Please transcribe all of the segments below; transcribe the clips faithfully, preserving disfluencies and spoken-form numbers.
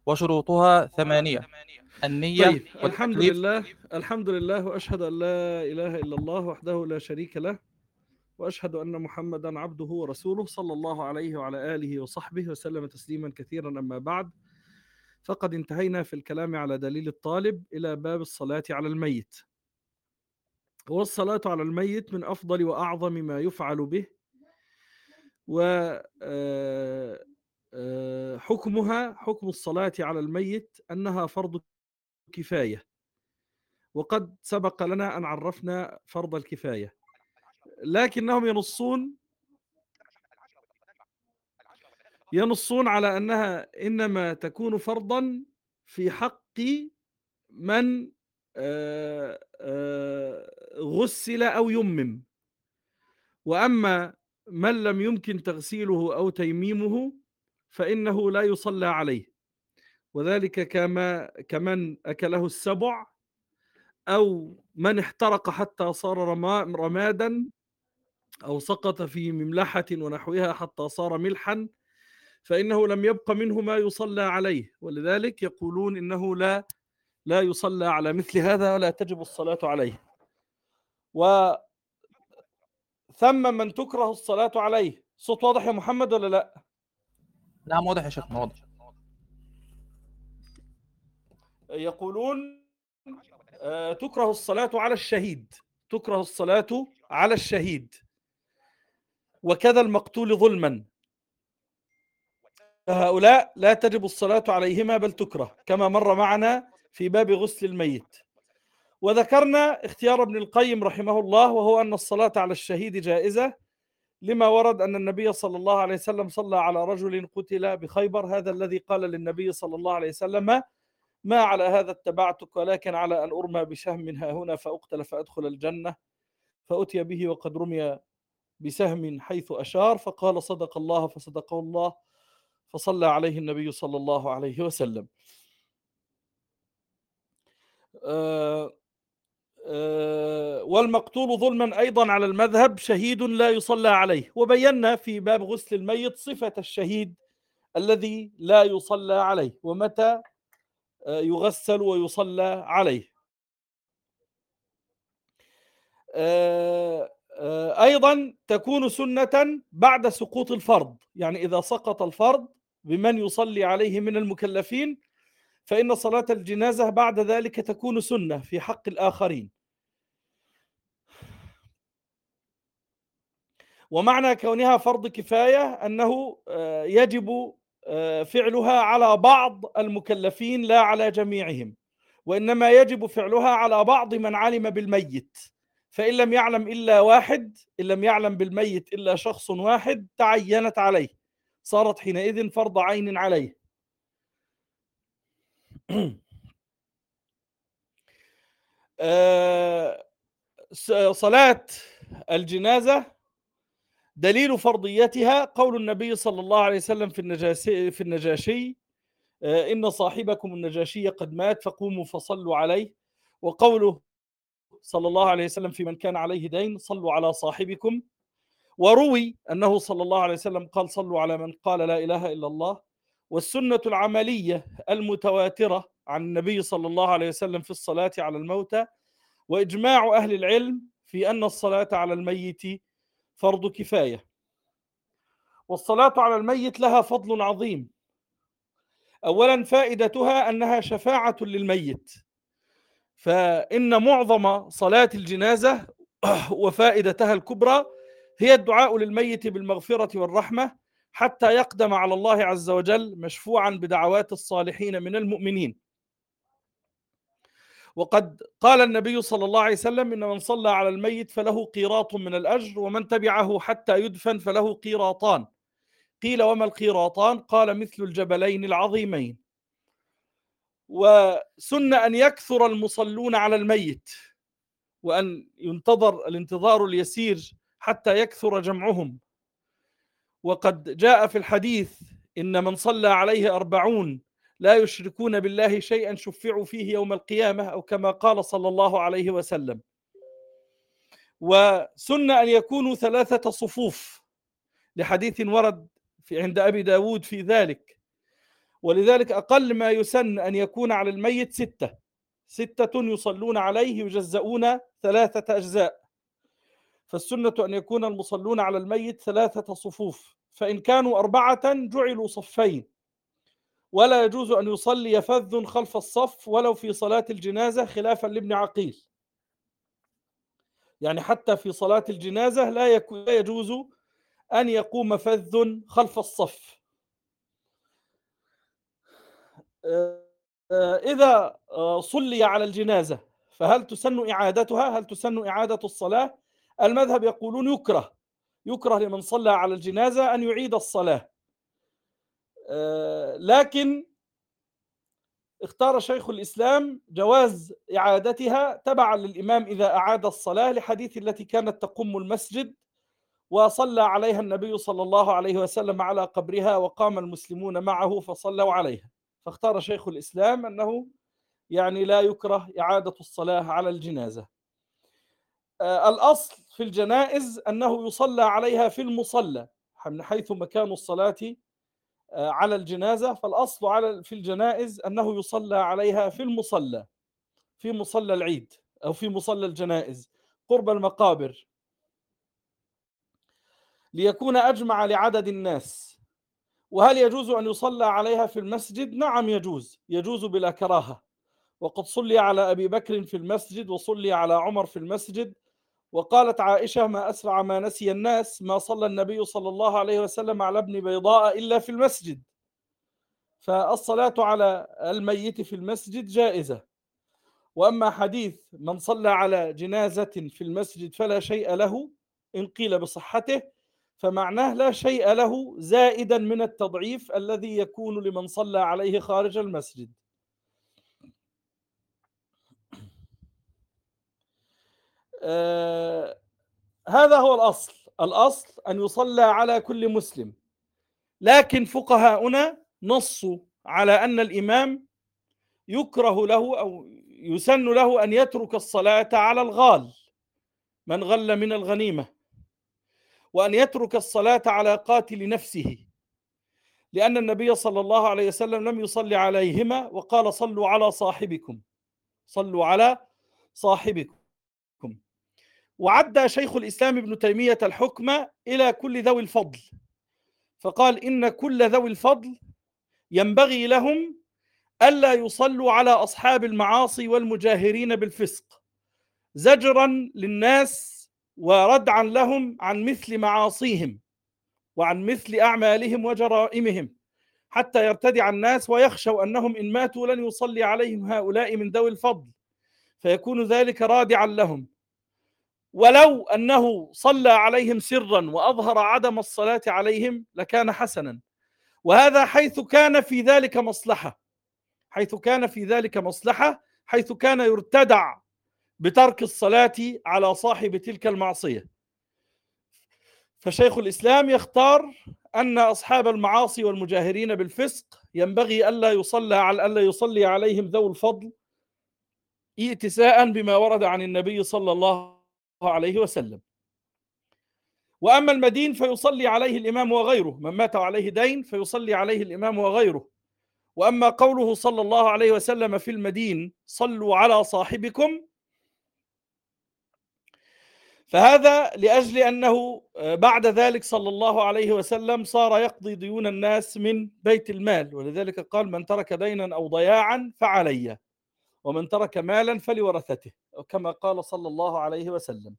وشروطها ثمانية: النية طيب، الحمد والتكليف. لله الحمد لله وأشهد أن لا إله إلا الله وحده لا شريك له، وأشهد أن محمدا عبده ورسوله صلى الله عليه وعلى آله وصحبه وسلم تسليما كثيرا. أما بعد، فقد انتهينا في الكلام على دليل الطالب إلى باب الصلاة على الميت. والصلاة على الميت من أفضل وأعظم ما يفعل به، وحكمها حكم الصلاة على الميت أنها فرض كفاية، وقد سبق لنا أن عرفنا فرض الكفاية، لكنهم ينصون ينصون على أنها إنما تكون فرضا في حق من غسل أو يمم، وأما من لم يمكن تغسيله أو تيميمه فإنه لا يصلى عليه، وذلك كما كمن أكله السبع، أو من احترق حتى صار رمادا، أو سقط في مملحة ونحوها حتى صار ملحا، فإنه لم يبق منه ما يصلى عليه، ولذلك يقولون إنه لا لا يصلى على مثل هذا ولا تجب الصلاة عليه. وثم من تكره الصلاة عليه. صوت واضح يا محمد ولا لا؟ نعم واضح يا شيخنا، واضح. يقولون آه تكره الصلاة على الشهيد تكره الصلاة على الشهيد وكذا المقتول ظلما، فهؤلاء لا تجب الصلاة عليهما بل تكره، كما مر معنا في باب غسل الميت. وذكرنا اختيار ابن القيم رحمه الله، وهو أن الصلاة على الشهيد جائزة، لما ورد أن النبي صلى الله عليه وسلم صلى على رجل قتل بخيبر، هذا الذي قال للنبي صلى الله عليه وسلم: ما على هذا اتبعتك، ولكن على أن أرمى بسهم من ها هنا فأقتل فأدخل الجنة، فأتي به وقد رمي بسهم حيث أشار، فقال: صدق الله، فصدقه الله، فصلى عليه النبي صلى الله عليه وسلم. أه أه والمقتول ظلما أيضا على المذهب شهيد لا يصلى عليه، وبينا في باب غسل الميت صفة الشهيد الذي لا يصلى عليه ومتى يغسل ويصلى عليه. أيضا تكون سنة بعد سقوط الفرض، يعني إذا سقط الفرض بمن يصلي عليه من المكلفين، فإن صلاة الجنازة بعد ذلك تكون سنة في حق الآخرين. ومعنى كونها فرض كفاية أنه يجب فعلها على بعض المكلفين لا على جميعهم، وإنما يجب فعلها على بعض من علم بالميت، فإن لم يعلم إلا واحد إن لم يعلم بالميت إلا شخص واحد تعينت عليه، صارت حينئذ فرض عين عليه. صلاة الجنازة دليل فرضيتها قول النبي صلى الله عليه وسلم في النجاشي, في النجاشي إن صاحبكم النجاشي قد مات فقوموا فصلوا عليه، وقوله صلى الله عليه وسلم في من كان عليه دين: صلوا على صاحبكم. وروي أنه صلى الله عليه وسلم قال: صلوا على من قال لا إله إلا الله. والسنة العملية المتواترة عن النبي صلى الله عليه وسلم في الصلاة على الموتى، وإجماع أهل العلم في أن الصلاة على الميت فرض كفاية. والصلاة على الميت لها فضل عظيم. أولا، فائدتها أنها شفاعة للميت، فإن معظم صلاة الجنازة وفائدتها الكبرى هي الدعاء للميت بالمغفرة والرحمة حتى يقدم على الله عز وجل مشفوعا بدعوات الصالحين من المؤمنين. وقد قال النبي صلى الله عليه وسلم: إن من صلى على الميت فله قيراط من الأجر، ومن تبعه حتى يدفن فله قيراطان. قيل: وما القيراطان؟ قال: مثل الجبلين العظيمين. وسن أن يكثر المصلون على الميت، وأن ينتظر الانتظار اليسير حتى يكثر جمعهم. وقد جاء في الحديث: إن من صلى عليه أربعون لا يشركون بالله شيئا شفعوا فيه يوم القيامة، أو كما قال صلى الله عليه وسلم. وسن أن يكونوا ثلاثة صفوف، لحديث ورد في عند أبي داود في ذلك. ولذلك أقل ما يسن أن يكون على الميت ستة ستة يصلون عليه يجزؤون ثلاثة أجزاء. فالسنة أن يكون المصلون على الميت ثلاثة صفوف، فإن كانوا أربعة جعلوا صفين، ولا يجوز أن يصلي فذ خلف الصف ولو في صلاة الجنازة خلافا لابن عقيل. يعني حتى في صلاة الجنازة لا يجوز أن يقوم فذ خلف الصف. إذا صلي على الجنازة فهل تسن إعادتها؟ هل تسن إعادة الصلاة؟ المذهب يقولون يكره يكره لمن صلى على الجنازة أن يعيد الصلاة، لكن اختار شيخ الإسلام جواز إعادتها تبعا للإمام إذا أعاد الصلاة، لحديث التي كانت تقم المسجد وصلى عليها النبي صلى الله عليه وسلم على قبرها وقام المسلمون معه فصلوا عليها. فاختار شيخ الإسلام أنه يعني لا يكره إعادة الصلاة على الجنازة. آه الأصل في الجنائز أنه يصلى عليها في المصلى، من حيث مكان الصلاة آه على الجنازة، فالأصل على في الجنائز أنه يصلى عليها في المصلى، في مصلى العيد أو في مصلى الجنائز قرب المقابر، ليكون أجمع لعدد الناس. وهل يجوز أن يصلى عليها في المسجد؟ نعم يجوز، يجوز بلا كراهة. وقد صلي على أبي بكر في المسجد وصلي على عمر في المسجد. وقالت عائشة: ما أسرع ما نسي الناس ما صلى النبي صلى الله عليه وسلم على ابن بيضاء إلا في المسجد. فالصلاة على الميت في المسجد جائزة. وأما حديث من صلى على جنازة في المسجد فلا شيء له، إن قيل بصحته فمعناه لا شيء له زائدا من التضعيف الذي يكون لمن صلى عليه خارج المسجد. آه هذا هو الأصل. الأصل أن يصلى على كل مسلم، لكن فقهاؤنا نصوا على أن الإمام يكره له أو يسن له أن يترك الصلاة على الغال، من غل من الغنيمة، وأن يترك الصلاة على قاتل نفسه، لأن النبي صلى الله عليه وسلم لم يصلي عليهما وقال: صلوا على صاحبكم، صلوا على صاحبكم. وعد شيخ الإسلام ابن تيمية الحكم إلى كل ذوي الفضل، فقال: إن كل ذوي الفضل ينبغي لهم ألا يصلوا على أصحاب المعاصي والمجاهرين بالفسق، زجرا للناس وردعا لهم عن مثل معاصيهم وعن مثل أعمالهم وجرائمهم، حتى يرتدع الناس ويخشوا أنهم إن ماتوا لن يصلي عليهم هؤلاء من ذوي الفضل، فيكون ذلك رادعا لهم، ولو أنه صلى عليهم سرا وأظهر عدم الصلاة عليهم لكان حسنا. وهذا حيث كان في ذلك مصلحة، حيث كان في ذلك مصلحة حيث كان يرتدع بترك الصلاة على صاحب تلك المعصية. فشيخ الإسلام يختار أن أصحاب المعاصي والمجاهرين بالفسق ينبغي ألا يصلى على ألا يصلي عليهم ذو الفضل، ائتساء بما ورد عن النبي صلى الله عليه وسلم. وأما المدين فيصلي عليه الإمام وغيره، من مات عليه دين فيصلي عليه الإمام وغيره. وأما قوله صلى الله عليه وسلم في المدين: صلوا على صاحبكم، فهذا لأجل أنه بعد ذلك صلى الله عليه وسلم صار يقضي ديون الناس من بيت المال، ولذلك قال: من ترك دينا أو ضياعا فعلي، ومن ترك مالا فلورثته، كما قال صلى الله عليه وسلم.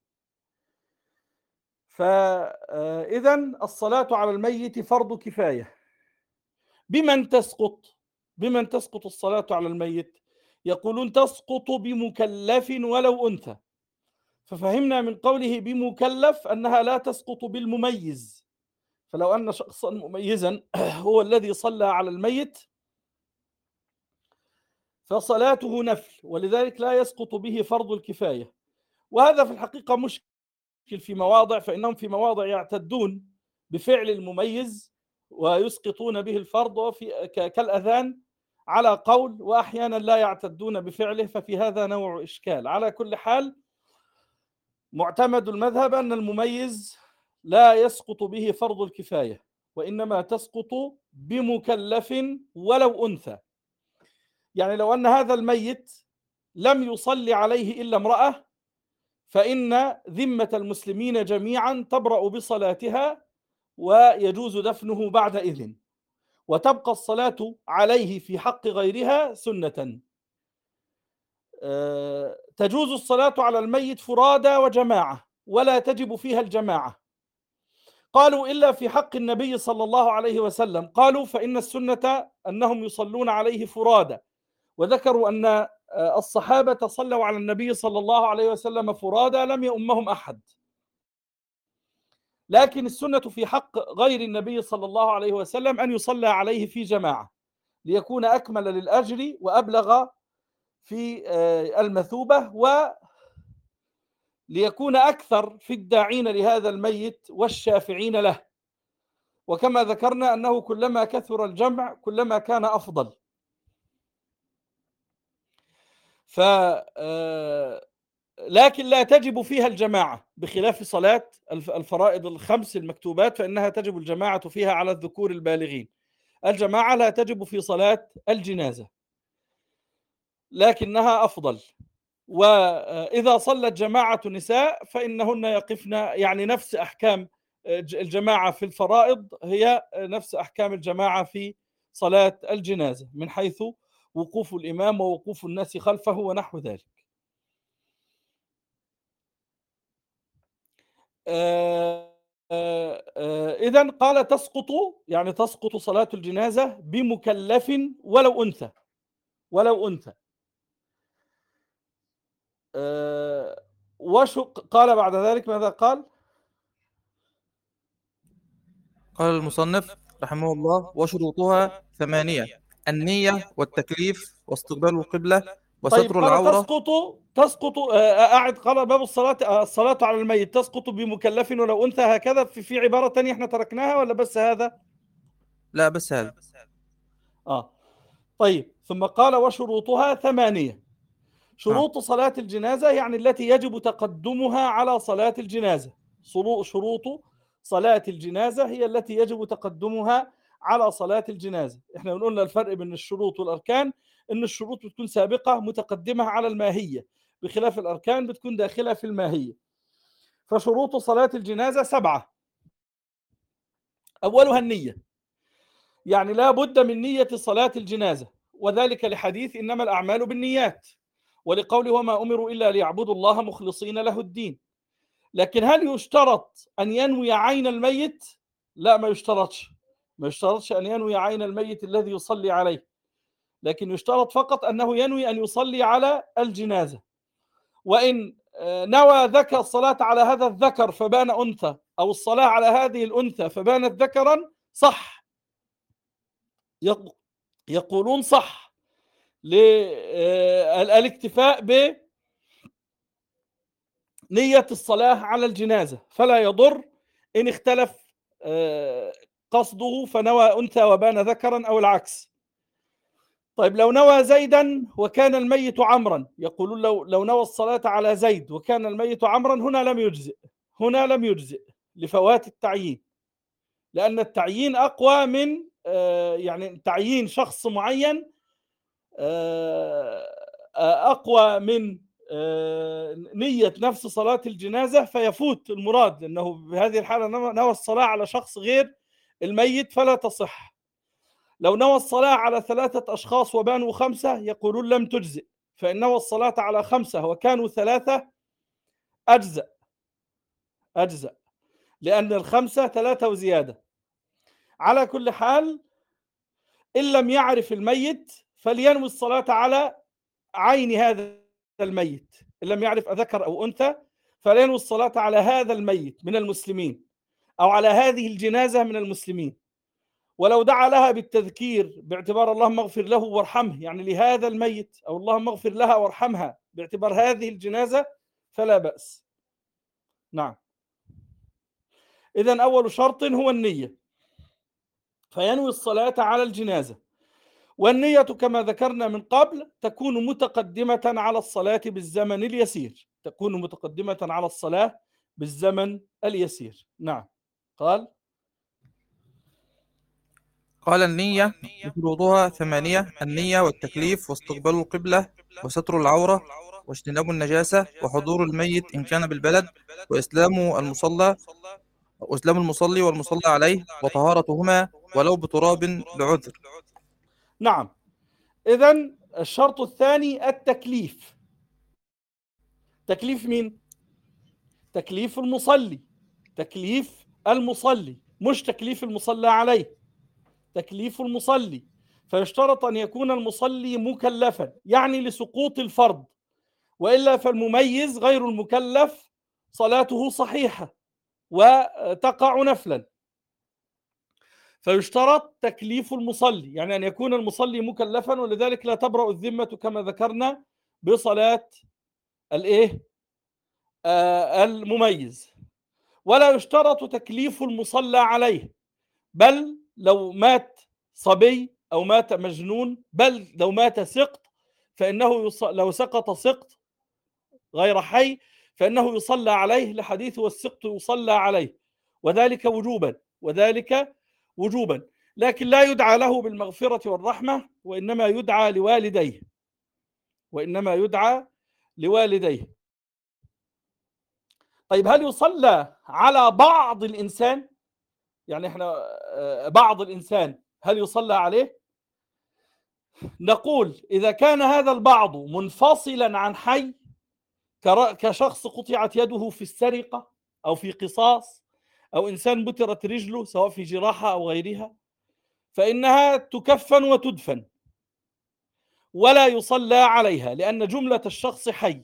فإذا الصلاة على الميت فرض كفاية. بمن تسقط؟ بمن تسقط الصلاة على الميت؟ يقولون تسقط بمكلف ولو أنثى، ففهمنا من قوله بمكلف أنها لا تسقط بالمميز. فلو أن شخصا مميزا هو الذي صلى على الميت فصلاته نفل، ولذلك لا يسقط به فرض الكفاية. وهذا في الحقيقة مشكل في مواضع، فإنهم في مواضع يعتدون بفعل المميز ويسقطون به الفرض، وفي كالأذان على قول، وأحيانا لا يعتدون بفعله، ففي هذا نوع إشكال. على كل حال معتمد المذهب أن المميز لا يسقط به فرض الكفاية، وإنما تسقط بمكلف ولو أنثى. يعني لو أن هذا الميت لم يصلي عليه إلا امرأة فإن ذمة المسلمين جميعا تبرأ بصلاتها ويجوز دفنه بعد إذن، وتبقى الصلاة عليه في حق غيرها سنة. أه تجوز الصلاة على الميت فرادى وجماعة ولا تجب فيها الجماعة. قالوا إلا في حق النبي صلى الله عليه وسلم، قالوا فإن السنة أنهم يصلون عليه فرادى، وذكروا أن الصحابة صلوا على النبي صلى الله عليه وسلم فرادى لم يؤمهم أحد. لكن السنة في حق غير النبي صلى الله عليه وسلم أن يصلى عليه في جماعة ليكون أكمل للأجر وأبلغ في المثوبة وليكون أكثر في الداعين لهذا الميت والشافعين له. وكما ذكرنا أنه كلما كثر الجمع كلما كان أفضل. ف لكن لا تجب فيها الجماعة بخلاف صلاة الفرائض الخمس المكتوبات، فإنها تجب الجماعة فيها على الذكور البالغين. الجماعة لا تجب في صلاة الجنازة لكنها أفضل. وإذا صلت جماعة نساء فإنهن يقفن، يعني نفس أحكام الجماعة في الفرائض هي نفس أحكام الجماعة في صلاة الجنازة من حيث وقوف الإمام ووقوف الناس خلفه ونحو ذلك. إذن قال تسقط، يعني تسقط صلاة الجنازة بمكلف ولو أنثى، ولو أنثى. وشق قال بعد ذلك ماذا قال؟ قال المصنف رحمه الله: وشروطها ثمانية: النية والتكليف واستقبال القبلة طيب وستر قال العورة. تسقط تسقط أعد قال باب الصلاة الصلاة على الميت تسقط بمكلف ولو أنثى، هكذا في, في عبارة تانية احنا تركناها ولا بس هذا؟ لا بس هذا. آه طيب ثم قال وشروطها ثمانية. شروط آه. صلاة الجنازة يعني التي يجب تقدمها على صلاة الجنازة. شروط صلاة الجنازة هي التي يجب تقدمها على صلاة الجنازة. احنا قلنا الفرق بين الشروط والأركان إن الشروط بتكون سابقة متقدمة على الماهية، بخلاف الأركان بتكون داخلة في الماهية. فشروط صلاة الجنازة سبعة. أولها النية، يعني لا بد من نية صلاة الجنازة، وذلك لحديث إنما الأعمال بالنيات، ولقوله وما أمروا إلا ليعبدوا الله مخلصين له الدين. لكن هل يشترط أن ينوي عين الميت؟ لا، ما يشترطش ما يشترطش أن ينوي عين الميت الذي يصلي عليه، لكن يشترط فقط أنه ينوي أن يصلي على الجنازة. وإن نوى ذكر الصلاة على هذا الذكر فبان أنثى، أو الصلاة على هذه الأنثى فبانت ذكرا، صح، يقولون صح للاكتفاء بنية الصلاة على الجنازة، فلا يضر إن اختلف قصده فنوى أنثى وبان ذكرا أو العكس. طيب لو نوى زيدا وكان الميت عمرا، يقولون لو لو نوى الصلاة على زيد وكان الميت عمرا هنا لم يجزئ، هنا لم يجزئ لفوات التعيين، لأن التعيين أقوى من يعني تعيين شخص معين أقوى من نية نفس صلاة الجنازة فيفوت المراد، لأنه بهذه الحالة نوى الصلاة على شخص غير الميت فلا تصح. لو نوى الصلاة على ثلاثة أشخاص وبانوا خمسة يقولون لم تجزئ، فإن نوى الصلاة على خمسة وكانوا ثلاثة أجزأ أجزأ لأن الخمسة ثلاثة وزيادة. على كل حال إن لم يعرف الميت فلينوي الصلاة على عين هذا الميت، إن لم يعرف أذكر أو أنثى فلينوي الصلاة على هذا الميت من المسلمين أو على هذه الجنازة من المسلمين. ولو دعا لها بالتذكير باعتبار اللهم اغفر له وارحمه، يعني لهذا الميت، أو اللهم اغفر لها وارحمها باعتبار هذه الجنازة، فلا بأس. نعم. إذن أول شرط هو النية، فينوي الصلاة على الجنازة. والنية كما ذكرنا من قبل تكون متقدمة على الصلاة بالزمن اليسير، تكون متقدمة على الصلاة بالزمن اليسير. نعم. قال قال النية وشروطها ثمانية: النية والتكليف واستقبال القبلة وستر العورة واجتناب النجاسة وحضور الميت إن كان بالبلد وإسلام المصلى وإسلام المصلي والمصلى عليه وطهارتهما ولو بتراب لعذر. نعم. إذن الشرط الثاني التكليف. تكليف مين؟ تكليف المصلي. تكليف المصلي، مش تكليف المصلى عليه، تكليف المصلي. فيشترط أن يكون المصلي مكلفا، يعني لسقوط الفرض، وإلا فالمميز غير المكلف صلاته صحيحة وتقع نفلا. فيشترط تكليف المصلي، يعني أن يكون المصلي مكلفا، ولذلك لا تبرأ الذمة كما ذكرنا بصلاة الإيه؟ آه المميز. ولا يشترط تكليف المصلى عليه، بل لو مات صبي أو مات مجنون، بل لو مات سقط فإنه يص... لو سقط سقط غير حي فإنه يصلى عليه، لحديث والسقط يصلى عليه، وذلك وجوبا، وذلك وجوبا. لكن لا يدعى له بالمغفرة والرحمة، وإنما يدعى لوالديه، وإنما يدعى لوالديه. طيب، هل يصلى على بعض الإنسان؟ يعني احنا بعض الإنسان هل يصلى عليه؟ نقول إذا كان هذا البعض منفصلا عن حي، كشخص قطعت يده في السرقة أو في قصاص، أو إنسان بترت رجله سواء في جراحة أو غيرها، فإنها تكفن وتدفن ولا يصلى عليها، لأن جملة الشخص حي.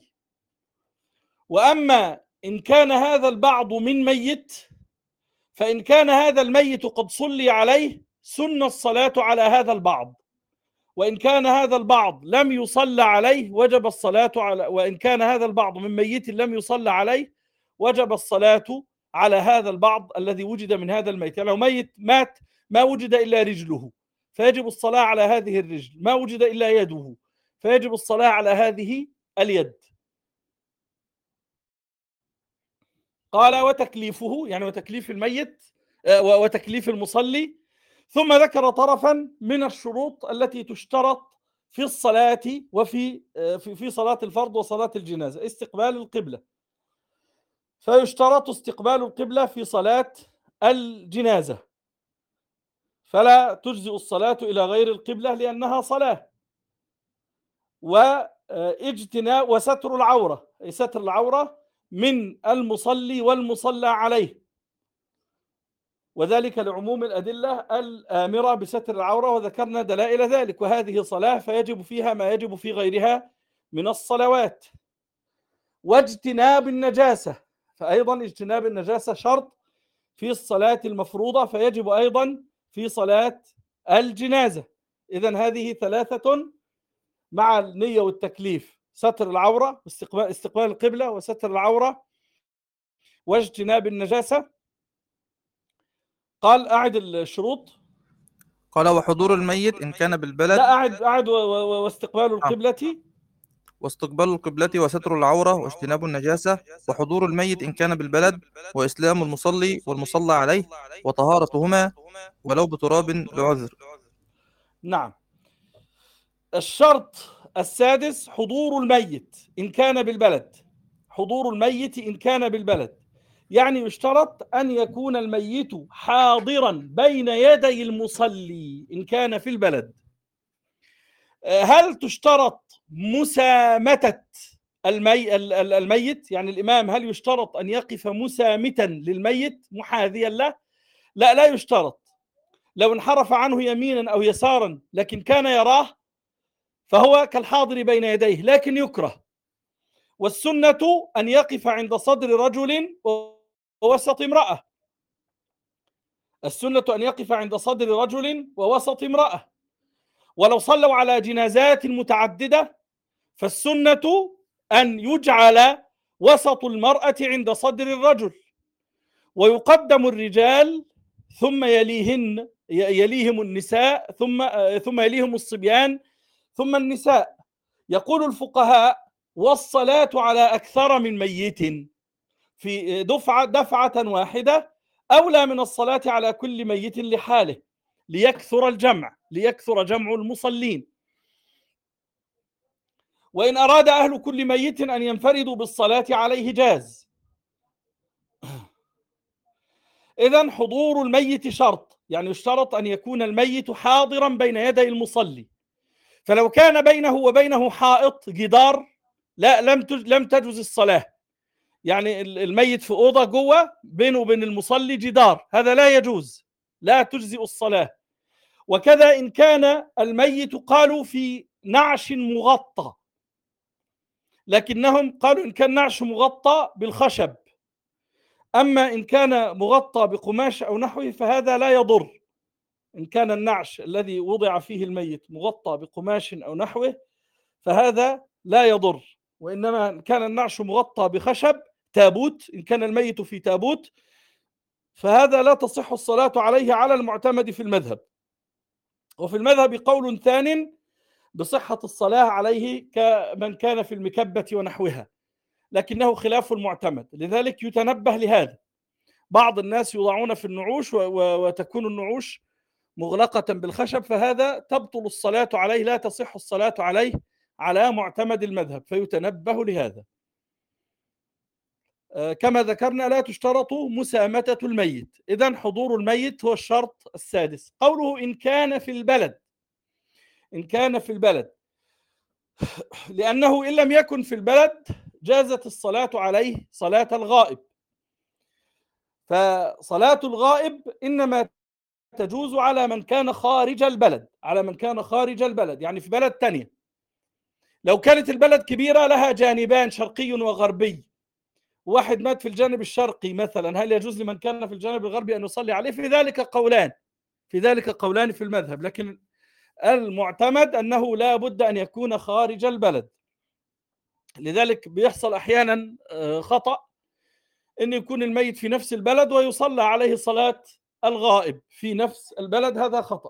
وأما إن كان هذا البعض من ميت، فإن كان هذا الميت قد صلي عليه سن الصلاة على هذا البعض، وإن كان هذا البعض لم يصلى عليه وجب الصلاة على وإن كان هذا البعض من ميت لم يصلى عليه وجب الصلاة على هذا البعض الذي وجد من هذا الميت. يعني لو ميت مات ما وجد إلا رجله فيجب الصلاة على هذه الرجل، ما وجد إلا يده فيجب الصلاة على هذه اليد. قال وتكليفه، يعني وتكليف الميت وتكليف المصلي. ثم ذكر طرفا من الشروط التي تشترط في الصلاة وفي في صلاة الفرض وصلاة الجنازة: استقبال القبلة. فيشترط استقبال القبلة في صلاة الجنازة، فلا تجزئ الصلاة إلى غير القبلة لأنها صلاة. واجتناب وستر العورة، أي ستر العورة من المصلي والمصلى عليه، وذلك لعموم الأدلة الآمرة بستر العورة، وذكرنا دلائل ذلك. وهذه صلاة فيجب فيها ما يجب في غيرها من الصلوات. واجتناب النجاسة، فأيضا اجتناب النجاسة شرط في الصلاة المفروضة، فيجب أيضا في صلاة الجنازة. إذن هذه ثلاثة مع النية والتكليف: ستر العورة، استقبال, استقبال القبلة، وستر العورة، واجتناب النجاسة. قال أعد الشروط. قال وحضور الميت إن كان بالبلد. لا، أعد أعد واستقبال القبلة واستقبال القبلة وستر العورة واجتناب النجاسة وحضور الميت إن كان بالبلد وإسلام المصلي والمصلى عليه وطهارتهما ولو بتراب لعذر. نعم. الشرط السادس حضور الميت إن كان بالبلد. حضور الميت إن كان بالبلد يعني يشترط أن يكون الميت حاضرا بين يدي المصلي إن كان في البلد. هل تشترط مسامتة المي... الميت؟ يعني الإمام هل يشترط أن يقف مسامتا للميت محاذيا له؟ لا، لا يشترط. لو انحرف عنه يمينا أو يسارا لكن كان يراه فهو كالحاضر بين يديه، لكن يكره. والسنة أن يقف عند صدر رجل ووسط امرأة. السنة أن يقف عند صدر رجل ووسط امرأة. ولو صلوا على جنازات متعددة فالسنة أن يجعل وسط المرأة عند صدر الرجل، ويقدم الرجال ثم يليهن يليهم النساء ثم ثم يليهم الصبيان ثم النساء. يقول الفقهاء: والصلاة على أكثر من ميت في دفعة دفعة واحدة أولى من الصلاة على كل ميت لحاله. ليكثر الجمع ليكثر جمع المصلين. وإن أراد أهل كل ميت أن ينفردوا بالصلاة عليه جاز. إذن حضور الميت شرط، يعني يشترط أن يكون الميت حاضرا بين يدي المصلي. فلو كان بينه وبينه حائط جدار لا لم لم تجوز الصلاة. يعني الميت في أوضة جوه بينه وبين المصلي جدار، هذا لا يجوز، لا تجزئ الصلاة. وكذا إن كان الميت قالوا في نعش مغطى، لكنهم قالوا إن كان نعش مغطى بالخشب، أما إن كان مغطى بقماش أو نحوه فهذا لا يضر. إن كان النعش الذي وضع فيه الميت مغطى بقماش أو نحوه فهذا لا يضر. وإنما إن كان النعش مغطى بخشب تابوت، إن كان الميت في تابوت فهذا لا تصح الصلاة عليه على المعتمد في المذهب. وفي المذهب قول ثان بصحة الصلاة عليه كمن كان في المكبة ونحوها، لكنه خلاف المعتمد، لذلك يتنبه لهذا. بعض الناس يوضعون في النعوش وتكون النعوش مغلقة بالخشب، فهذا تبطل الصلاة عليه، لا تصح الصلاة عليه على معتمد المذهب، فيتنبه لهذا. كما ذكرنا لا تشترط مسامتة الميت. إذن حضور الميت هو الشرط السادس. قوله إن كان في البلد، إن كان في البلد، لأنه إن لم يكن في البلد جازت الصلاة عليه صلاة الغائب. فصلاة الغائب إنما تجوز على من كان خارج البلد، على من كان خارج البلد يعني في بلد تانية. لو كانت البلد كبيرة لها جانبان شرقي وغربي، واحد مات في الجانب الشرقي مثلا، هل يجوز لمن كان في الجانب الغربي أن يصلي عليه؟ في ذلك قولان في ذلك قولان في المذهب، لكن المعتمد أنه لا بد أن يكون خارج البلد. لذلك بيحصل أحيانا خطأ أن يكون الميت في نفس البلد ويصلى عليه صلاة الغائب في نفس البلد، هذا خطأ.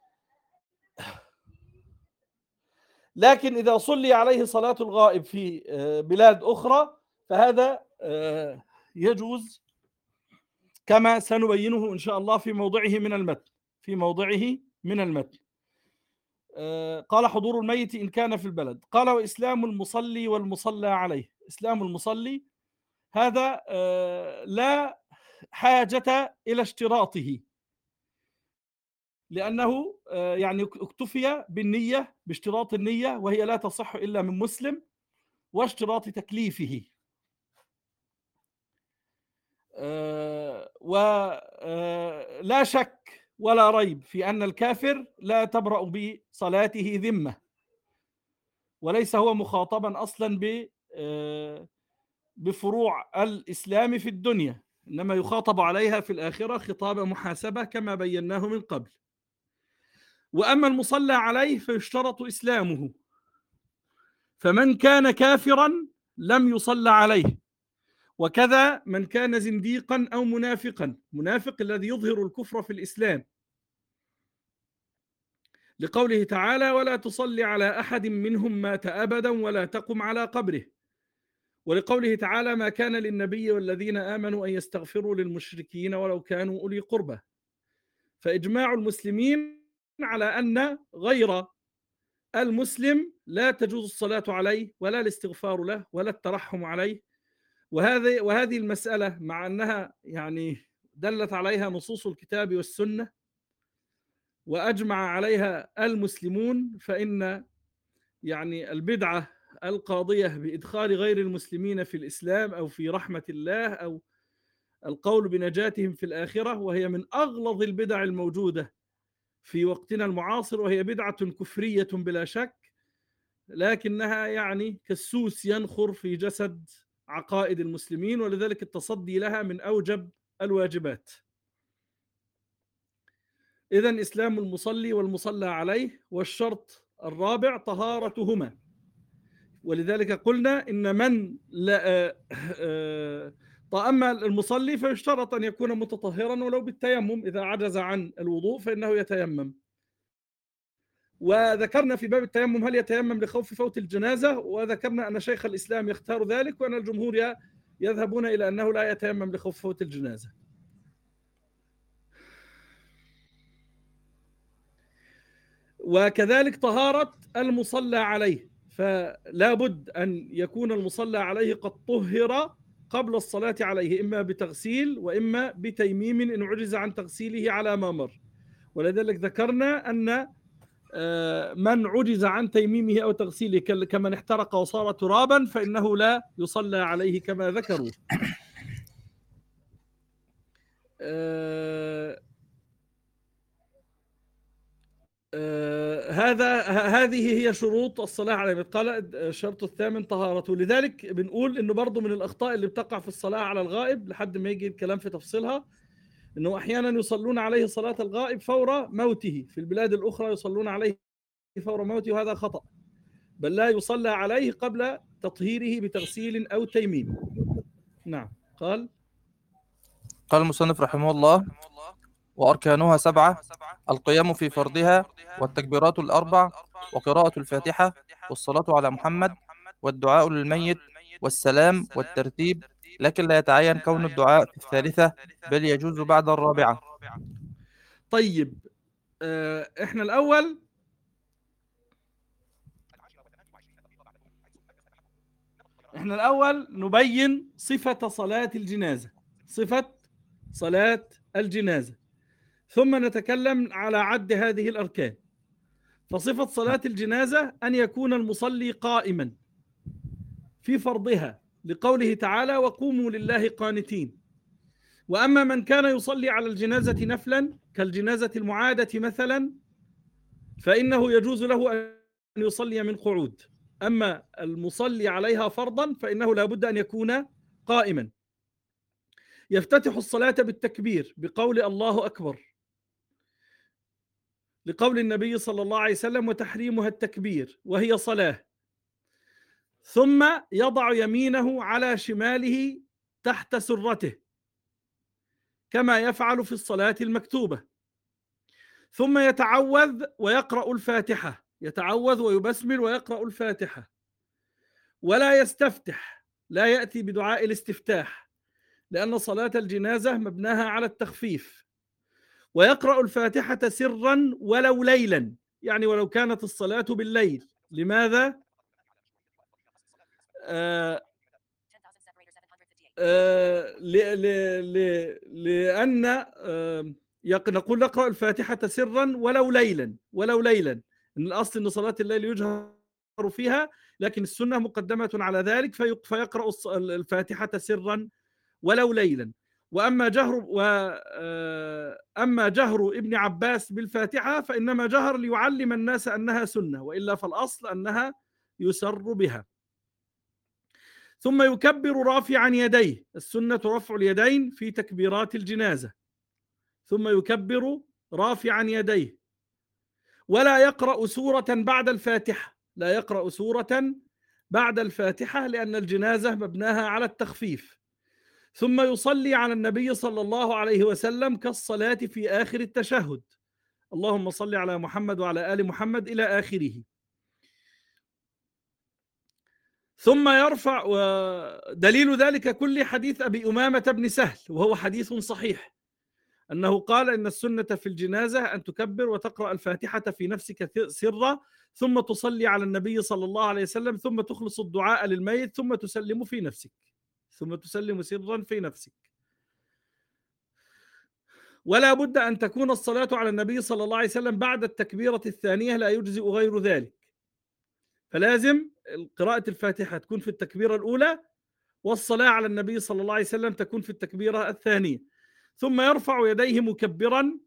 لكن إذا صلي عليه صلاة الغائب في بلاد أخرى فهذا يجوز، كما سنبينه إن شاء الله في موضعه من المتن في موضعه من المتن. قال حضور الميت إن كان في البلد. قال وإسلام المصلي والمصلى عليه. إسلام المصلي هذا لا حاجة إلى اشتراطه، لأنه يعني اكتفي بالنية، باشتراط النية، وهي لا تصح إلا من مسلم، واشتراط تكليفه. ولا شك ولا ريب في أن الكافر لا تبرأ بصلاته ذمة، وليس هو مخاطبا أصلا بفروع الإسلام في الدنيا، إنما يخاطب عليها في الآخرة خطاب محاسبة كما بيناه من قبل. وأما المصلى عليه فيشترط إسلامه، فمن كان كافرا لم يصلى عليه، وكذا من كان زنديقا أو منافقا، منافق الذي يظهر الكفر في الإسلام، لقوله تعالى ولا تصلي على أحد منهم مات أبدا ولا تقم على قبره، ولقوله تعالى ما كان للنبي والذين آمنوا أن يستغفروا للمشركين ولو كانوا أولي قربى. فإجماع المسلمين على أن غير المسلم لا تجوز الصلاة عليه ولا الاستغفار له ولا الترحم عليه. وهذه وهذه المسألة مع أنها يعني دلت عليها نصوص الكتاب والسنة وأجمع عليها المسلمون، فإن يعني البدعة القاضية بإدخال غير المسلمين في الإسلام أو في رحمة الله أو القول بنجاتهم في الآخرة، وهي من أغلظ البدع الموجودة في وقتنا المعاصر، وهي بدعة كفرية بلا شك، لكنها يعني كالسوس ينخر في جسد عقائد المسلمين، ولذلك التصدي لها من أوجب الواجبات. إذن إسلام المصلي والمصلى عليه. والشرط الرابع طهارتهما، ولذلك قلنا إن من لا أما المصلي فيشترط أن يكون متطهرا ولو بالتيمم، إذا عجز عن الوضوء فإنه يتيمم. وذكرنا في باب التيمم هل يتيمم لخوف فوت الجنازة، وذكرنا أن شيخ الإسلام يختار ذلك، وأن الجمهور يذهبون إلى أنه لا يتيمم لخوف فوت الجنازة. وكذلك طهارة المصلى عليه، فلا بد أن يكون المصلى عليه قد طهر قبل الصلاة عليه، إما بتغسيل وإما بتيميم إن عجز عن تغسيله على ما مر. ولذلك ذكرنا أن من عجز عن تيميمه أو تغسيله كمن احترق وصار ترابا فإنه لا يصلى عليه كما ذكروا. آه آه هذا هذه هي شروط الصلاة عليه. قال الشرط الثامن طهارته. لذلك بنقول إنه برضو من الأخطاء اللي بتقع في الصلاة على الغائب لحد ما يجي الكلام في تفصيلها، إنه أحيانا يصلون عليه صلاة الغائب فور موته، في البلاد الأخرى يصلون عليه فور موته، وهذا خطأ، بل لا يصلى عليه قبل تطهيره بتغسيل أو تيميم. نعم. قال قال المصنف رحمه الله: وأركانها سبعة: القيام في فرضها، والتكبيرات الأربع، وقراءة الفاتحة، والصلاة على محمد، والدعاء للميت، والسلام، والترتيب، لكن لا يتعين كون الدعاء في الثالثة، بل يجوز بعد الرابعة. طيب، آه احنا الأول احنا الأول نبين صفة صلاة الجنازة، صفة صلاة الجنازة، ثم نتكلم على عد هذه الأركان. فصفة صلاة الجنازة أن يكون المصلي قائما في فرضها، لقوله تعالى: وقوموا لله قانتين. وأما من كان يصلي على الجنازة نفلا كالجنازة المعادة مثلا، فإنه يجوز له أن يصلي من قعود. أما المصلي عليها فرضا فإنه لا بد أن يكون قائما. يفتتح الصلاة بالتكبير بقول الله أكبر، لقول النبي صلى الله عليه وسلم: وتحريمها التكبير وهي صلاة. ثم يضع يمينه على شماله تحت سرته كما يفعل في الصلاة المكتوبة، ثم يتعوذ ويقرأ الفاتحة، يتعوذ ويبسمل ويقرأ الفاتحة، ولا يستفتح، لا يأتي بدعاء الاستفتاح، لأن صلاة الجنازة مبناها على التخفيف. ويقرأ الفاتحة سرا ولو ليلا، يعني ولو كانت الصلاة بالليل. لماذا؟ آه آه لأن آه نقول نقرأ الفاتحة سرا ولو ليلا، ولو ليلا، إن الأصل أن صلاة الليل يجهر فيها، لكن السنة مقدمة على ذلك، فيقرأ الفاتحة سرا ولو ليلا. وأما جهر وأما جهر ابن عباس بالفاتحة فإنما جهر ليعلم الناس أنها سنة، وإلا فالأصل أنها يسر بها. ثم يكبر رافعا يديه، السنة رفع اليدين في تكبيرات الجنازة. ثم يكبر رافعا يديه، ولا يقرأ سورة بعد الفاتحة، لا يقرأ سورة بعد الفاتحة، لأن الجنازة مبناها على التخفيف. ثم يصلي على النبي صلى الله عليه وسلم كالصلاة في آخر التشهد: اللهم صل على محمد وعلى آل محمد إلى آخره. ثم يرفع، ودليل ذلك كل حديث أبي أمامة بن سهل، وهو حديث صحيح، أنه قال: إن السنة في الجنازة أن تكبر وتقرأ الفاتحة في نفسك سرا، ثم تصلي على النبي صلى الله عليه وسلم، ثم تخلص الدعاء للميت، ثم تسلم في نفسك، ثم تسلم سرا في نفسك. ولا بد أن تكون الصلاة على النبي صلى الله عليه وسلم بعد التكبيرة الثانية، لا يجزئ غير ذلك. فلازم قراءة الفاتحة تكون في التكبيرة الأولى، والصلاة على النبي صلى الله عليه وسلم تكون في التكبيرة الثانية. ثم يرفع يديه مكبرا،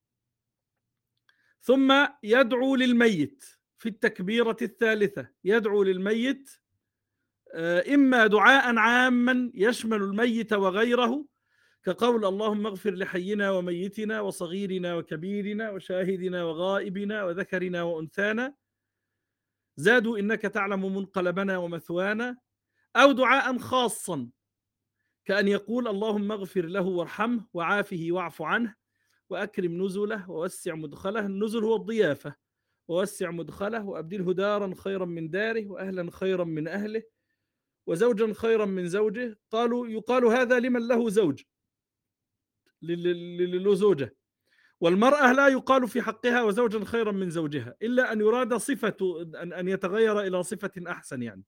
ثم يدعو للميت في التكبيرة الثالثة، يدعو للميت إما دعاء عاما يشمل الميت وغيره، كقول: اللهم اغفر لحينا وميتنا وصغيرنا وكبيرنا وشاهدنا وغائبنا وذكرنا وأنثانا، زادوا إنك تعلم منقلبنا ومثوانا. أو دعاء خاصا كأن يقول: اللهم اغفر له وارحمه وعافه واعف عنه وأكرم نزله ووسع مدخله. النزل هو الضيافة. ووسع مدخله وأبدله دارا خيرا من داره وأهلا خيرا من أهله وزوجا خيرا من زوجه. قالوا: يقال هذا لمن له زوج، له زوجة. والمرأة لا يقال في حقها وزوجا خيرا من زوجها إلا أن يراد صفة أن يتغير إلى صفة أحسن يعني.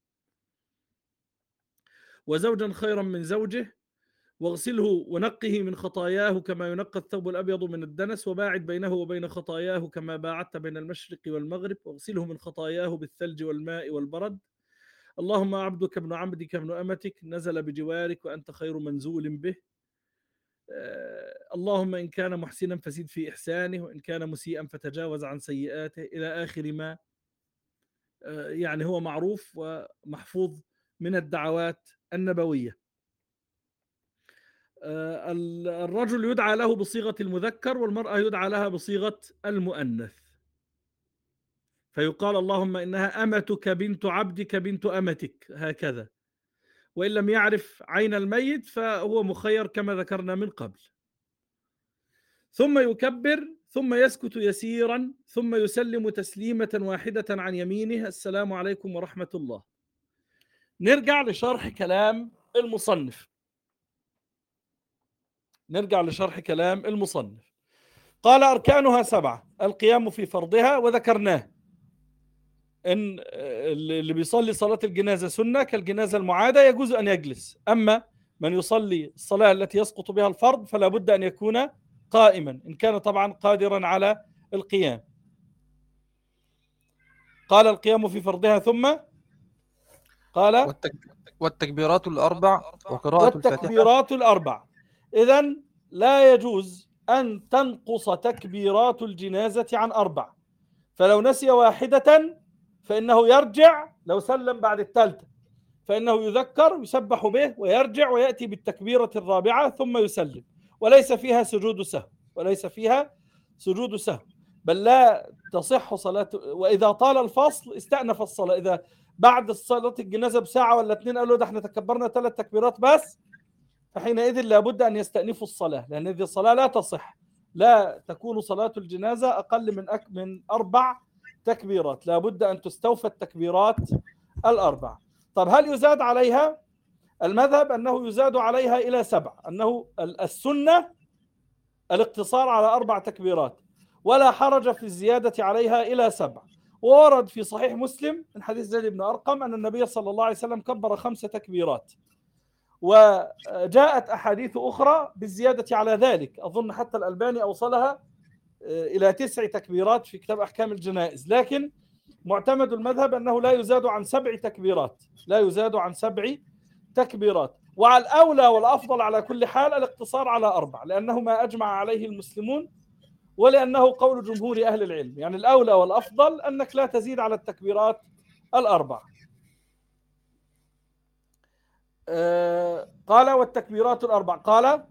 وزوجا خيرا من زوجه واغسله ونقه من خطاياه كما ينقى الثوب الأبيض من الدنس وباعد بينه وبين خطاياه كما باعدت بين المشرق والمغرب واغسله من خطاياه بالثلج والماء والبرد. اللهم عبدك ابن عبدك ابن أمتك نزل بجوارك وأنت خير منزول به. آه اللهم إن كان محسنا فزد في إحسانه وإن كان مسيئا فتجاوز عن سيئاته إلى آخر ما آه يعني هو معروف ومحفوظ من الدعوات النبوية. آه الرجل يدعى له بصيغة المذكر والمرأة يدعى لها بصيغة المؤنث، فيقال اللهم إنها أمتك بنت عبدك بنت أمتك هكذا، وإن لم يعرف عين الميت فهو مخير كما ذكرنا من قبل. ثم يكبر ثم يسكت يسيرا ثم يسلم تسليمة واحدة عن يمينه السلام عليكم ورحمة الله. نرجع لشرح كلام المصنف نرجع لشرح كلام المصنف قال أركانها سبعة. القيام في فرضها وذكرناه إن اللي بيصلي صلاة الجنازة سنة كالجنازة المعادة يجوز أن يجلس، أما من يصلي الصلاة التي يسقط بها الفرض فلا بد أن يكون قائما إن كان طبعا قادرا على القيام. قال القيام في فرضها ثم قال والتك... والتكبيرات الأربع وقراءة الفاتحة. والتكبيرات الأربع. إذن لا يجوز أن تنقص تكبيرات الجنازة عن أربع، فلو نسي واحدة فإنه يرجع، لو سلم بعد الثالثة فإنه يذكر يسبح به ويرجع ويأتي بالتكبيرة الرابعة ثم يسلم، وليس فيها سجود سهو وليس فيها سجود سهو بل لا تصح صلاة. وإذا طال الفصل استأنف الصلاة، إذا بعد صلاة الجنازة بساعة ولا اثنين قالوا ده احنا تكبرنا ثلاث تكبيرات بس، فحينئذ لابد أن يستأنفوا الصلاة، لأن هذه الصلاة لا تصح، لا تكون صلاة الجنازة أقل من أك من أربع تكبيرات، لابد أن تستوفى التكبيرات الأربع. طب هل يزاد عليها؟ المذهب أنه يزاد عليها إلى سبع، أنه السنة الاقتصار على أربع تكبيرات ولا حرج في الزيادة عليها إلى سبع. وورد في صحيح مسلم من حديث زيد بن أرقم أن النبي صلى الله عليه وسلم كبر خمس تكبيرات، وجاءت أحاديث أخرى بالزيادة على ذلك، أظن حتى الألباني أوصلها إلى تسع تكبيرات في كتاب أحكام الجنائز، لكن معتمد المذهب أنه لا يزاد عن سبع تكبيرات لا يزاد عن سبع تكبيرات وعلى الأولى والأفضل على كل حال الاقتصار على أربع، لأنه ما أجمع عليه المسلمون ولأنه قول جمهور أهل العلم، يعني الأولى والأفضل أنك لا تزيد على التكبيرات الأربع. أه قال والتكبيرات الأربع قال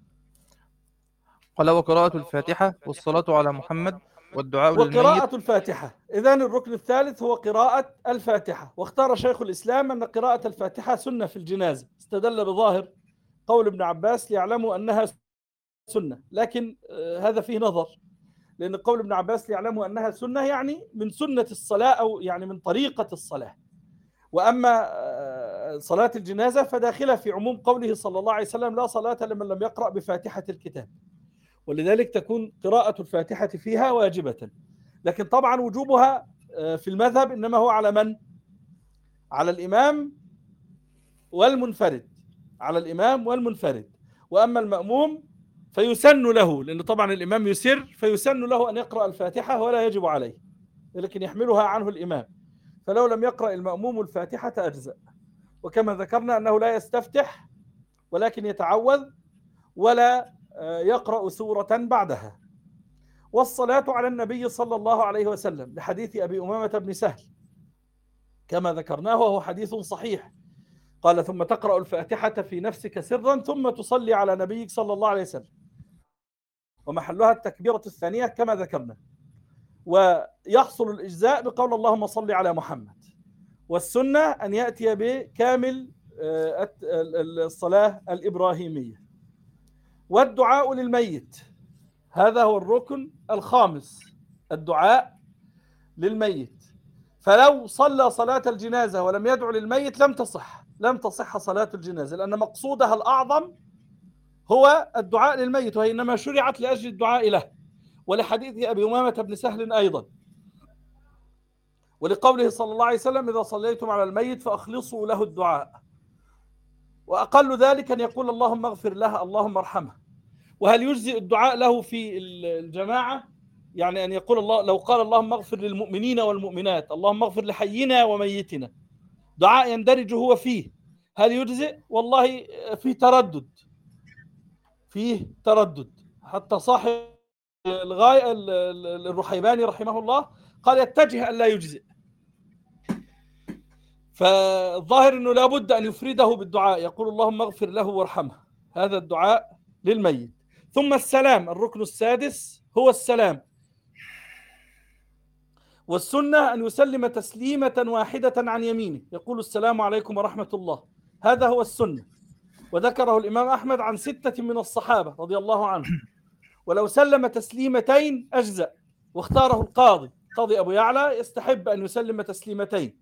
قال وقراءة الفاتحة والصلاة على محمد والدعاء للميت. وقراءة الفاتحة. إذن الركن الثالث هو قراءة الفاتحة، واختار شيخ الإسلام أن قراءة الفاتحة سنة في الجنازة، استدل بظاهر قول ابن عباس ليعلموا أنها سنة، لكن هذا فيه نظر، لأن قول ابن عباس ليعلموا أنها سنة يعني من سنة الصلاة أو يعني من طريقة الصلاة، وأما صلاة الجنازة فداخلة في عموم قوله صلى الله عليه وسلم لا صلاة لمن لم يقرأ بفاتحة الكتاب، ولذلك تكون قراءة الفاتحة فيها واجبة. لكن طبعا وجوبها في المذهب إنما هو على من؟ على الإمام والمنفرد، على الإمام والمنفرد. وأما المأموم فيسن له، لأن طبعا الإمام يسر فيسن له أن يقرأ الفاتحة ولا يجب عليه، لكن يحملها عنه الإمام، فلو لم يقرأ المأموم الفاتحة أجزأ. وكما ذكرنا أنه لا يستفتح ولكن يتعوذ ولا يقرأ سورة بعدها. والصلاة على النبي صلى الله عليه وسلم لحديث أبي أمامة بن سهل كما ذكرناه وهو حديث صحيح، قال ثم تقرأ الفاتحة في نفسك سرا ثم تصلي على نبيك صلى الله عليه وسلم، ومحلها التكبيرة الثانية كما ذكرنا، ويحصل الإجزاء بقول اللهم صل على محمد. والسنة أن يأتي بكامل الصلاة الإبراهيمية. والدعاء للميت، هذا هو الركن الخامس، الدعاء للميت. فلو صلى صلاة الجنازة ولم يدعو للميت لم تصح لم تصح صلاة الجنازة، لأن مقصودها الأعظم هو الدعاء للميت، وهي إنما شرعت لأجل الدعاء له. ولحديث أبي أمامة بن سهل أيضا، ولقوله صلى الله عليه وسلم: إذا صليتم على الميت فأخلصوا له الدعاء. وأقل ذلك أن يقول: اللهم اغفر له، اللهم ارحمه. وهل يجزئ الدعاء له في الجماعة؟ يعني أن يقول الله، لو قال: اللهم اغفر للمؤمنين والمؤمنات، اللهم اغفر لحينا وميتنا، دعاء يندرج هو فيه، هل يجزئ؟ والله فيه تردد، فيه تردد. حتى صاحب الغاية الرحيباني رحمه الله قال: يتجه أن لا يجزئ. فالظاهر أنه لابد أن يفرده بالدعاء، يقول: اللهم اغفر له وارحمه، هذا الدعاء للميت. ثم السلام، الركن السادس هو السلام. والسنة أن يسلم تسليمة واحدة عن يمينه، يقول: السلام عليكم ورحمة الله، هذا هو السنة. وذكره الإمام أحمد عن ستة من الصحابة رضي الله عنهم. ولو سلم تسليمتين أجزأ، واختاره القاضي قاضي أبو يعلى يستحب أن يسلم تسليمتين.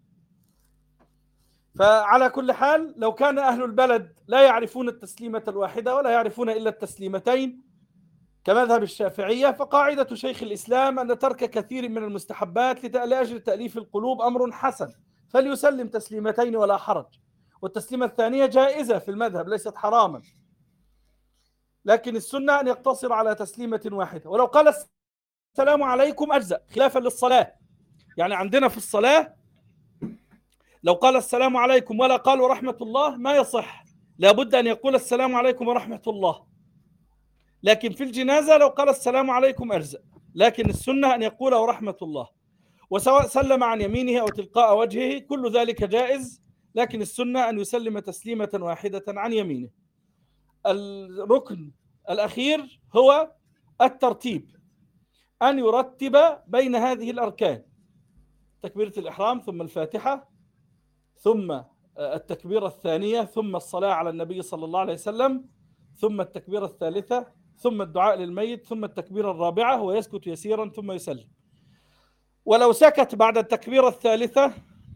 فعلى كل حال، لو كان أهل البلد لا يعرفون التسليمة الواحدة ولا يعرفون إلا التسليمتين كمذهب الشافعية، فقاعدة شيخ الإسلام أن ترك كثير من المستحبات لأجل تأليف القلوب أمر حسن، فليسلم تسليمتين ولا حرج. والتسليمة الثانية جائزة في المذهب، ليست حراما، لكن السنة أن يقتصر على تسليمة واحدة. ولو قال السلام عليكم أجزأ، خلافا للصلاة. يعني عندنا في الصلاة لو قال السلام عليكم ولا قال ورحمة الله ما يصح، لابد أن يقول السلام عليكم ورحمة الله. لكن في الجنازة لو قال السلام عليكم أجزأ، لكن السنة أن يقول ورحمة الله. وسواء سلم عن يمينه أو تلقاء وجهه كل ذلك جائز، لكن السنة أن يسلم تسليمة واحدة عن يمينه. الركن الأخير هو الترتيب، أن يرتب بين هذه الأركان: تكبيرة الإحرام، ثم الفاتحة، ثم التكبيرة الثانية، ثم الصلاة على النبي صلى الله عليه وسلم، ثم التكبيرة الثالثة، ثم الدعاء للميت، ثم التكبيرة الرابعة ويسكت يسيرا ثم يسلم. ولو سكت بعد التكبيرة الثالثة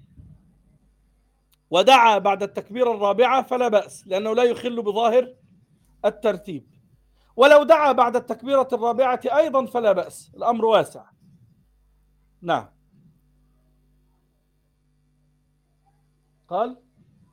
ودعا بعد التكبيرة الرابعة فلا بأس، لأنه لا يخل بظاهر الترتيب. ولو دعا بعد التكبيرة الرابعة أيضا فلا بأس، الأمر واسع. نعم. قال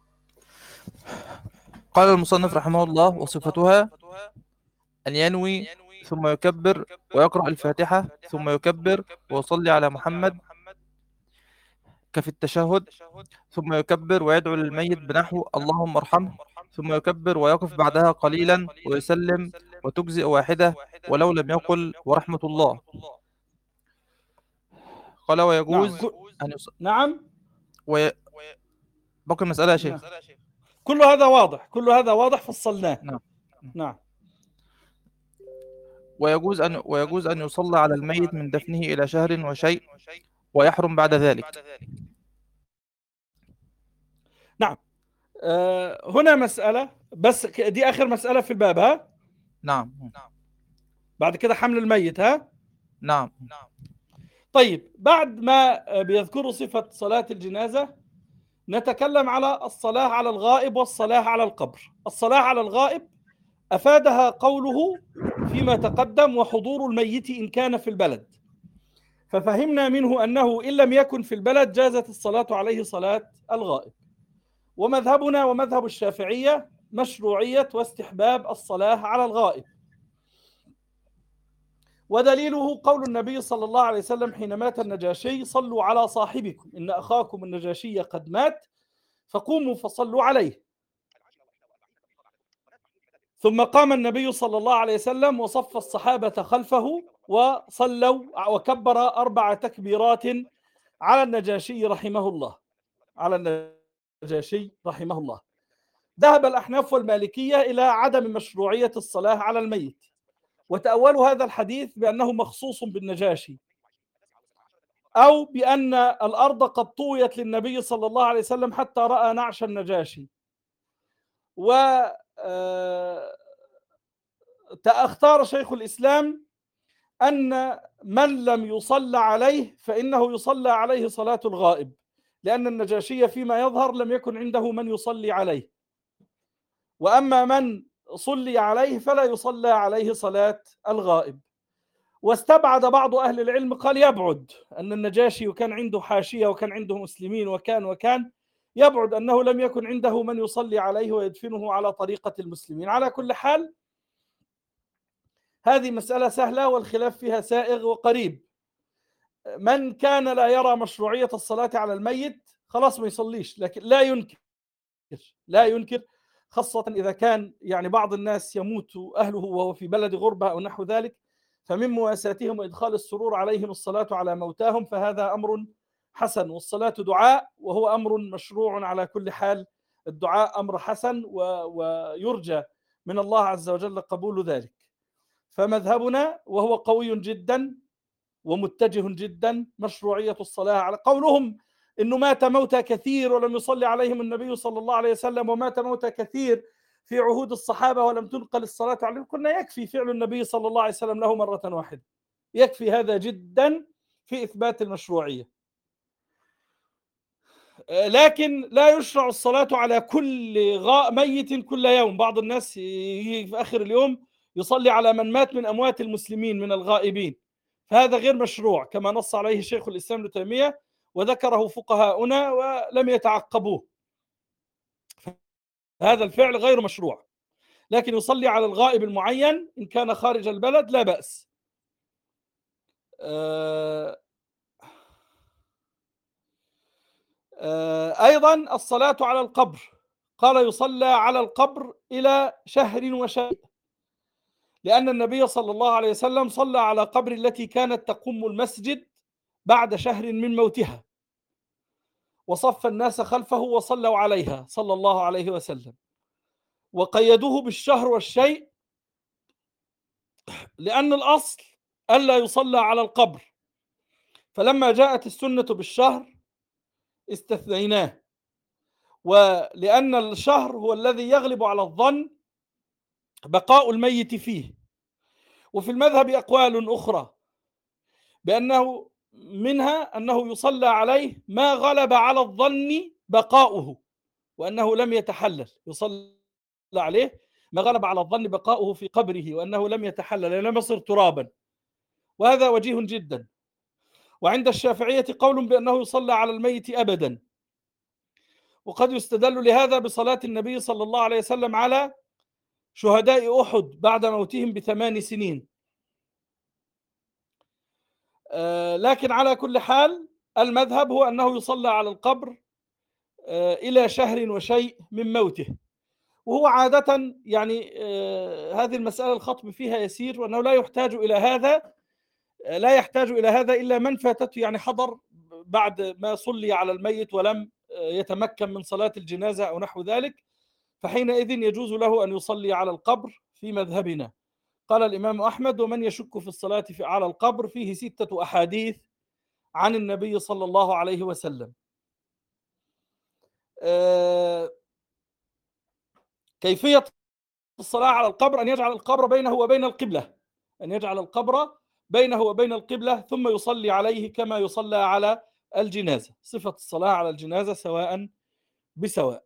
قال المصنف رحمه الله: وصفتها أن ينوي ثم يكبر ويقرأ الفاتحة ثم يكبر ويصلي على محمد كفي التشهد، ثم يكبر ويدعو للميت بنحو اللهم ارحمه، ثم يكبر ويقف بعدها قليلا ويسلم، وتجزئ واحدة ولو لم يقل ورحمة الله. قال: ويجوز نعم. أن يص... نعم. وي... باقي المسألة يا شيخ. نعم. كل هذا واضح، كل هذا واضح فصلناه. نعم. نعم. ويجوز أن ويجوز أن يصلى على الميت من دفنه إلى شهر وشيء، ويحرم بعد ذلك. نعم. آه هنا مسألة، بس دي آخر مسألة في الباب. ها؟ نعم. بعد كده حمل الميت. ها؟ نعم. طيب، بعد ما بيذكروا صفة صلاة الجنازة نتكلم على الصلاة على الغائب والصلاة على القبر. الصلاة على الغائب أفادها قوله فيما تقدم: وحضور الميت إن كان في البلد. ففهمنا منه أنه إن لم يكن في البلد جازت الصلاة عليه صلاة الغائب. ومذهبنا ومذهب الشافعية مشروعية واستحباب الصلاة على الغائب. ودليله قول النبي صلى الله عليه وسلم حين مات النجاشي: صلوا على صاحبكم إن أخاكم النجاشي قد مات فقوموا فصلوا عليه. ثم قام النبي صلى الله عليه وسلم وصف الصحابة خلفه وصلوا وكبر أربع تكبيرات على النجاشي رحمه الله على النجاشي رحمه الله. ذهب الأحناف والمالكية إلى عدم مشروعية الصلاة على الميت، وتأولوا هذا الحديث بأنه مخصوص بالنجاشي، أو بأن الأرض قد طويت للنبي صلى الله عليه وسلم حتى رأى نعش النجاشي. و اختار شيخ الإسلام أن من لم يصلى عليه فإنه يصلى عليه صلاة الغائب، لأن النجاشي فيما يظهر لم يكن عنده من يصلي عليه، وأما من صلي عليه فلا يصلى عليه صلاة الغائب. واستبعد بعض أهل العلم، قال يبعد أن النجاشي وكان عنده حاشية وكان عنده مسلمين وكان وكان يبعد أنه لم يكن عنده من يصلي عليه ويدفنه على طريقة المسلمين. على كل حال هذه مسألة سهلة والخلاف فيها سائغ وقريب. من كان لا يرى مشروعية الصلاة على الميت خلاص ما يصليش، لكن لا ينكر لا ينكر خاصة إذا كان يعني بعض الناس يموت أهله وهو في بلد غربة أو نحو ذلك، فمن مواساتهم وإدخال السرور عليهم الصلاة على موتاهم، فهذا أمر حسن. والصلاة دعاء وهو أمر مشروع على كل حال. الدعاء أمر حسن ويرجى من الله عز وجل قبول ذلك. فمذهبنا وهو قوي جدا ومتجه جدا مشروعية الصلاة على قولهم إنه مات موتى كثير ولم يصلي عليهم النبي صلى الله عليه وسلم، ومات موتى كثير في عهود الصحابة ولم تنقل الصلاة عليهم. قلنا يكفي فعل النبي صلى الله عليه وسلم له مرة واحدة، يكفي هذا جدا في إثبات المشروعية. لكن لا يشرع الصلاة على كل غاء ميت كل يوم. بعض الناس يجي في آخر اليوم يصلي على من مات من أموات المسلمين من الغائبين، فهذا غير مشروع كما نص عليه شيخ الإسلام ابن تيمية وذكره فقهاؤنا ولم يتعقبوه. هذا الفعل غير مشروع، لكن يصلي على الغائب المعين إن كان خارج البلد لا بأس. أيضا الصلاة على القبر، قال يصلى على القبر إلى شهر وشيء، لأن النبي صلى الله عليه وسلم صلى على قبر التي كانت تقوم المسجد بعد شهر من موتها، وصف الناس خلفه وصلوا عليها صلى الله عليه وسلم، وقيدوه بالشهر والشيء لأن الأصل ألا يصلى على القبر، فلما جاءت السنة بالشهر استثنيناه، ولأن الشهر هو الذي يغلب على الظن بقاء الميت فيه. وفي المذهب أقوال أخرى بأنه منها أنه يصلى عليه ما غلب على الظن بقاؤه، وأنه لم يتحلل، يصلى عليه ما غلب على الظن بقاؤه في قبره وأنه لم يتحلل لم يصر ترابا، وهذا وجيه جدا. وعند الشافعية قول بأنه يصلى على الميت أبدا، وقد يستدل لهذا بصلاة النبي صلى الله عليه وسلم على شهداء أحد بعد موتهم بثمان سنين. آه لكن على كل حال المذهب هو أنه يصلى على القبر آه إلى شهر وشيء من موته، وهو عادة يعني آه هذه المسألة الخطب فيها يسير، وأنه لا يحتاج إلى هذا آه لا يحتاج إلى هذا إلا من فاتته يعني حضر بعد ما صلي على الميت ولم آه يتمكن من صلاة الجنازة أو نحو ذلك، فحينئذ يجوز له أن يصلي على القبر في مذهبنا. قال الإمام أحمد: ومن يشك في الصلاة على القبر فيه ستة أحاديث عن النبي صلى الله عليه وسلم. آه كيفية الصلاة على القبر أن يجعل القبر بينه وبين القبلة، أن يجعل القبر بينه وبين القبلة ثم يصلي عليه كما يصلى على الجنازة. صفة الصلاة على الجنازة سواء بسواء.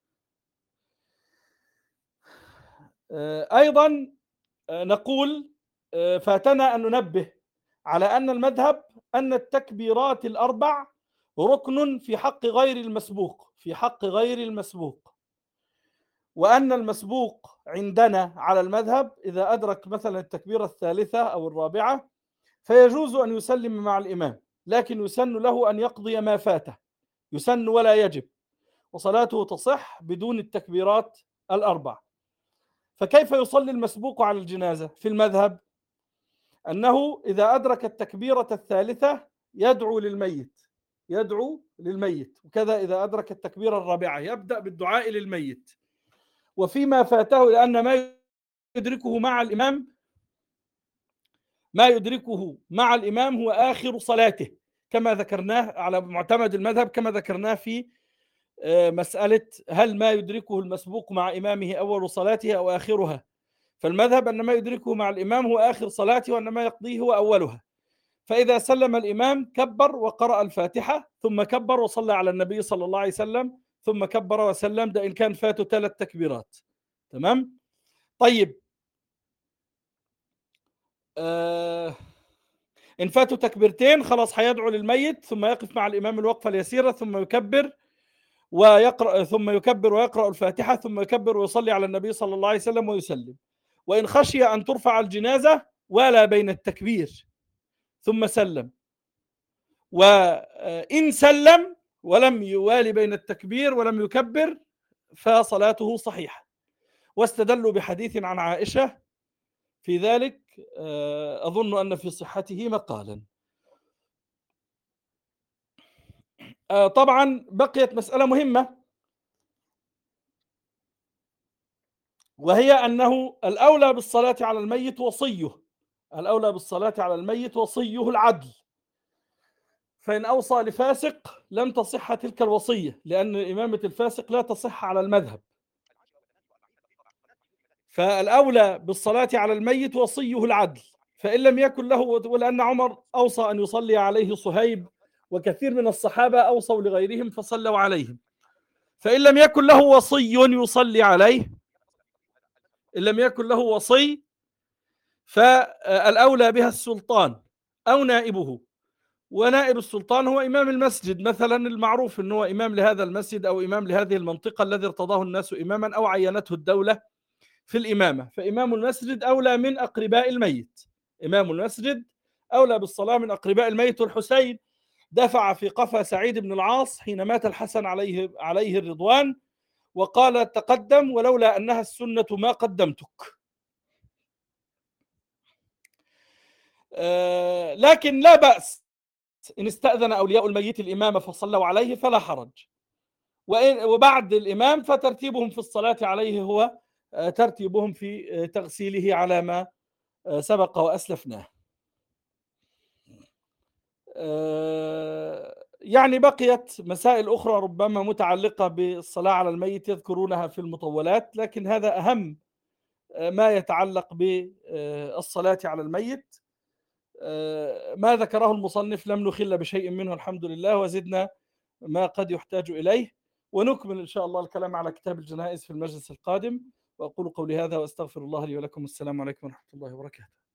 آه أيضا نقول فاتنا أن ننبه على أن المذهب أن التكبيرات الأربع ركن في حق غير المسبوق في حق غير المسبوق وأن المسبوق عندنا على المذهب إذا أدرك مثلا التكبيرة الثالثة أو الرابعة فيجوز أن يسلم مع الإمام، لكن يسن له أن يقضي ما فاته، يسن ولا يجب، وصلاته تصح بدون التكبيرات الأربع. فكيف يصلي المسبوق على الجنازة؟ في المذهب أنه إذا أدرك التكبيرة الثالثة يدعو للميت يدعو للميت وكذا إذا أدرك التكبيرة الرابعة يبدأ بالدعاء للميت. وفيما فاته لأن ما يدركه مع الإمام ما يدركه مع الإمام هو آخر صلاته كما ذكرناه على معتمد المذهب، كما ذكرناه في مسألة هل ما يدركه المسبوق مع إمامه أول صلاته أو آخرها. فالمذهب أن ما يدركه مع الإمام هو آخر صلاته وأن ما يقضيه هو أولها. فإذا سلم الإمام كبر وقرأ الفاتحة ثم كبر وصلى على النبي صلى الله عليه وسلم ثم كبر وسلم، ده إن كان فاته ثلاث تكبيرات. تمام؟ طيب آه إن فاتوا تكبيرتين خلاص هيدعو للميت ثم يقف مع الإمام الوقفة اليسيرة ثم يكبر ويقرأ ثم يكبر ويقرأ الفاتحة ثم يكبر ويصلي على النبي صلى الله عليه وسلم ويسلم. وإن خشي أن ترفع الجنازة والى بين التكبير ثم سلم، وإن سلم ولم يوالي بين التكبير ولم يكبر فصلاته صحيحة. واستدلوا بحديث عن عائشة في ذلك أظن أن في صحته مقالا. طبعا بقيت مسألة مهمة، وهي أنه الأولى بالصلاة على الميت وصيه، الأولى بالصلاة على الميت وصيه العدل، فإن أوصى لفاسق لم تصح تلك الوصية، لأن إمامة الفاسق لا تصح على المذهب. فالأولى بالصلاة على الميت وصيه العدل، فإن لم يكن له، ولأن عمر أوصى أن يصلي عليه صهيب وكثير من الصحابة أوصوا لغيرهم فصلوا عليهم، فإن لم يكن له وصي يصلي عليه، إن لم يكن له وصي فالأولى بها السلطان أو نائبه، ونائب السلطان هو إمام المسجد مثلا، المعروف أنه إمام لهذا المسجد أو إمام لهذه المنطقة الذي ارتضاه الناس إماما أو عينته الدولة في الإمامة. فإمام المسجد أولى من أقرباء الميت، إمام المسجد أولى بالصلاة من أقرباء الميت. والحسين دفع في قفا سعيد بن العاص حين مات الحسن عليه عليه الرضوان وقال تقدم ولولا أنها السنة ما قدمتك. آه لكن لا بأس إن استأذن أولياء الميت الإمام فصلوا عليه فلا حرج، وبعد الإمام فترتيبهم في الصلاة عليه هو ترتيبهم في تغسيله على ما سبق وأسلفناه. يعني بقيت مسائل أخرى ربما متعلقة بالصلاة على الميت يذكرونها في المطولات، لكن هذا أهم ما يتعلق بالصلاة على الميت. ما ذكره المصنف لم نخل بشيء منه الحمد لله، وزدنا ما قد يحتاج إليه، ونكمل إن شاء الله الكلام على كتاب الجنائز في المجلس القادم. وأقول قولي هذا وأستغفر الله لي ولكم. السلام عليكم ورحمة الله وبركاته.